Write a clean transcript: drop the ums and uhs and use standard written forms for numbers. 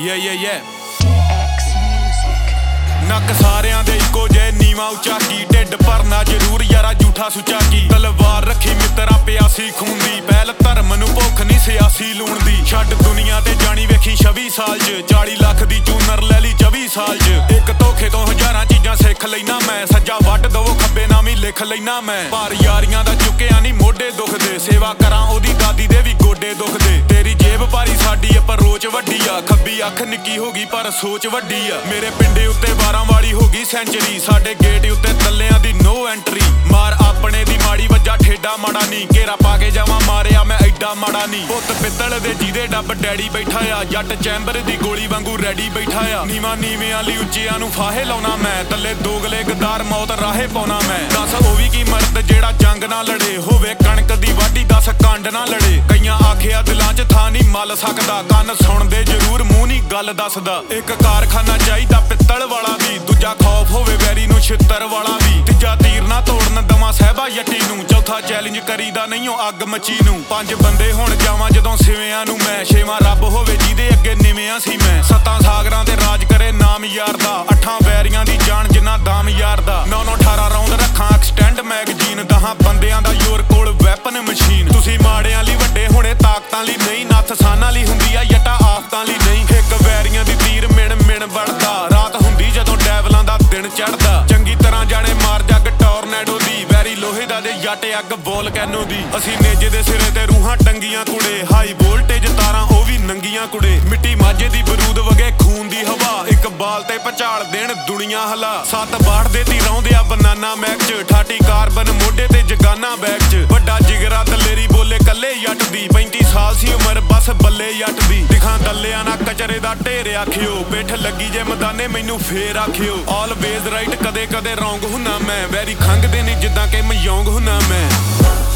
ਨੱਕ ਸਾਰਿਆਂ ਦੇ ਇੱਕੋ ਜੇ ਨੀਵਾਂ ਉੱਚਾ ਕੀ ਢਿੱਡ ਭਰਨਾ ਜ਼ਰੂਰ ਯਾਰਾ ਝੂਠਾ ਸੁੱਚਾ ਕੀ ਤਲਵਾਰ ਰੱਖੀ ਮਿੱਤਰਾ ਪਿਆਸੀ ਖੂਨ ਦੀ ਪਹਿਲ ਧਰਮ ਨੂੰ ਭੁੱਖ ਨਹੀਂ ਸਿਆਸੀ ਲੂਣ ਦੀ ਛੱਡ ਦੁਨੀਆ ਤੇ ਜਾਣੀ ਵੇਖੀ 26 ਸਾਲ 'ਚ 40 ਲੱਖ ਦੀ ਚੂਨਰ ਲੈ ਲਈ 24 ਸਾਲ 'ਚ ਇੱਕ ਧੋਖੇ ਤੋਂ ਹਜ਼ਾਰਾਂ ਚੀਜ਼ਾਂ ਸਿੱਖ ਲੈਣਾ ਮੈਂ ਸੱਜਾ ਵੱਢ ਦਵੋ ਖੱਬੇ ਨਾਮ ਹੀ ਲਿਖ ਲੈਣਾ ਮੈਂ ਭਾਰ ਯਾਰੀਆਂ ਦਾ ਚੁੱਕਿਆ ਨਹੀਂ ਮੋਢੇ ਦੁਖਦੇ ਸੇਵਾ ਕਰਾਂ ਉਹਦੀ ਦਾਦੀ ਦੇ ਵੀ ਗੋਡੇ ਦੁਖਦੇ ਤੇਰੀ ਜੇਬ ਭਾਰੀ ਸਾਡੀ ਪਰ ਰੋਚ ਵੱਡੀ ਆ ਖੱਬੀ ਅੱਖ ਨਿੱਕੀ ਹੋ ਗਈ ਪਰ ਸੋਚ ਵੱਡੀ ਆ ਮੇਰੇ ਪਿੰਡੇ ਉੱਤੇ 12 ਵਾਲੀ ਹੋ ਗਈ ਸੈਂਚਰੀ ਸਾਡੇ ਗੇਟ ਉੱਤੇ ਤੱਲਿਆਂ ਦੀ ਨੋ ਐਂਟਰੀ ਮਾਰ ਆਪਣੇ ਦੀ ਮਾੜੀ ਵੱਜਾ ਠੇਡਾ ਮਾੜਾ ਨਹੀਂ ਘੇਰਾ ਪਾ ਕੇ ਜਾਵਾਂ ਮਾਰਿਆ ਮੈਂ ਐਡਾ ਮਾੜਾ ਨਹੀਂ ਪੁੱਤ ਪਿੱਤਲ ਦੇ ਜਿਹਦੇ ਡੱਬ ਡੈਡੀ ਬੈਠਾ ਆ ਜੱਟ ਚੈਂਬਰ ਦੀ ਗੋਲੀ ਵਾਂਗੂ ਰੈਡੀ ਬੈਠਾ ਆ ਨੀਵਾਂ ਨੀਵਿਆਂ ਲਈ ਉੱਚਿਆਂ ਨੂੰ ਫਾਹੇ ਲਾਉਣਾ ਮੈਂ ਤੱਲੇ ਦੋਗਲੇ ਗਦਾਰ ਮੌਤ ਰਾਹੇ ਪਾਉਣਾ ਮੈਂ ਦੱਸ ਉਹ ਵੀ ਕੀ ਮਰਦ ਜਿਹੜਾ ਜੰਗ ਨਾ ਲੜੇ ਹੋਵੇ ਕਣਕ ਦੀ ਵਾਢੀ 10 ਕੰਡ ਨਾ ਲੜੇ ਕਈਆਂ ਆਖਿਆ ਦਿਲਾਂ 'ਚ ਥਾਂ ਨਹੀਂ ਮੱਲ ਸਕਦਾ ਕੰਨ ਸੁਣਦੇ ਜ਼ਰੂਰ ਮੂੰਹ ਨਹੀਂ ਗੱਲ ਦੱਸਦਾ ਇੱਕ ਕਾਰਖਾਨਾ ਚਾਹੀਦਾ ਪਿੱਤਲ ਵਾਲਾ ਵੀ ਦੂਜਾ ਖੌਫ ਹੋਵੇ ਵੈਰੀ ਨੂੰ ਛਿੱਤਰ ਵਾਲਾ ਵੀ ਤੀਜਾ ਤੀਰ ਨਾ ਤੋੜਨ ਦਵਾਂ ਸਹਿਬਾ ਯੱਟੀ ਨੂੰ ਚੌਥਾ ਚੈਲੰਜ ਕਰੀਦਾ ਨਹੀਂ ਉਹ ਅੱਗ ਮੱਚੀ ਨੂੰ 5 ਬੰਦੇ ਹੁਣ ਜਾਵਾਂ ਜਦੋਂ ਸਿਵਿਆਂ ਨੂੰ ਮੈਂ 6ਵਾਂ ਰੱਬ ਹੋਵੇ ਜਿਹਦੇ ਅੱਗੇ ਨਿਵਿਆਂ ਸੀ ਮੈਂ 7 ਸਾਗਰਾਂ ਤੇ ਰਾਜ ਕਰੇ ਨਾਮ ਯਾਰ ਦਾ 8 ਵੈਰੀਆਂ ਦੀ ਜਾਨ ਜਿੰਨਾ ਦਾਮ ਯਾਰ ਦਾ 9 18 ਰੌਂਦ ਰੱਖਾਂ ਐਕਸਟੈਂਡ ਮੈਗਜ਼ੀਨ 10 ਬੰਦਿਆਂ ਦਾ ਯੋਰ ਕੋਲ ਵੈਪਨ ਮਸ਼ੀਨ ਤੁਸੀਂ ਮਾੜਿਆਂ ਲਈ ਵੱਡੇ ਹੋਣੇ ਤਾਕਤਾਂ ਲਈ ਨਹੀਂ ਨੱਥ ਸਾਨਾਂ ਲਈ ਹੁੰਦੀ ਆ ਜੱਟਾ ਆਫਤਾਂ ਲਈ ਨਹੀਂ ਇੱਕ ਵੈਰੀਆਂ ਦੀ ਤੀਰ ਮਿਣ ਮਿਣ ਵੜਦਾ ਰਾਤ ਹੁੰਦੀ ਜਦੋਂ ਡੈਵਲਾਂ ਦਾ ਦਿਨ ਚੜਦਾ ਚੰਗੀ ਤਰ੍ਹਾਂ ਜਾਣੇ ਮਾਰ ਜੱਗ ਟੋਰਨੈਡੋ ਦੀ ਵੈਰੀ ਲੋਹੇ ਦਾ ਦੇ ਜੱਟ ਅੱਗ ਵੋਲਕੈਨੋ ਦੀ ਅਸੀਂ ਨੇਜੇ ਦੇ ਸਿਰੇ ਤੇ ਰੂਹਾਂ ਟੰਗੀਆਂ ਕੁੜੇ ਹਾਈ ਵੋਲਟੇਜ ਤਾਰਾਂ ਉਹ ਵੀ ਨੰਗੀਆਂ ਕੁੜੇ ਮਿੱਟੀ ਮਾਝੇ ਦੀ ਬਰੂਦ ਵਗੇ ਖੂਨ ਦੀ ਹਵਾ ਇੱਕ ਬਾਲ ਤੇ ਪਚਾਲ ਦੇਣ ਦੁਨੀਆ ਹਲਾ 7 ਬਾੜ ਦੇ ਤੀ ਰੌਂਦੇ ਆ ਬਨਾਨਾ ਮੈਕ 'ਚ 88 ਕਾਰਬਨ ਮੋਢੇ ਤੇ ਜਗਾਨਾ ਬੈਗ 'ਚ ਵੱਡਾ ਜਿਗਰਾ ਦਲੇਰੀ ਬੋਲੇ ਕੱਲੇ ਜੱਟ ਦੀ 35 ਸਾਲ ਸੀ ਉਮਰ ਬਸ ਬੱਲੇ ਜੱਟ ਦੀ ਦਿਖਾਂ ਦੱਲਿਆਂ ਨਾ ਕਚਰੇ ਦਾ ਢੇਰ ਆਖਿਓ ਪਿੱਠ ਲੱਗੀ ਜੇ ਮਦਾਨੇ ਮੈਨੂੰ ਫੇਰ ਆਖਿਓ ਆਲਵੇਜ਼ ਰਾਈਟ ਕਦੇ ਕਦੇ ਰੌਂਗ ਹੁੰਨਾ ਮੈਂ ਵੈਰੀ ਖੰਗਦੇ ਨਹੀਂ ਜਿੱਦਾਂ ਕਿ ਮਯੋਂਗ ਹੁੰਨਾ ਮੈਂ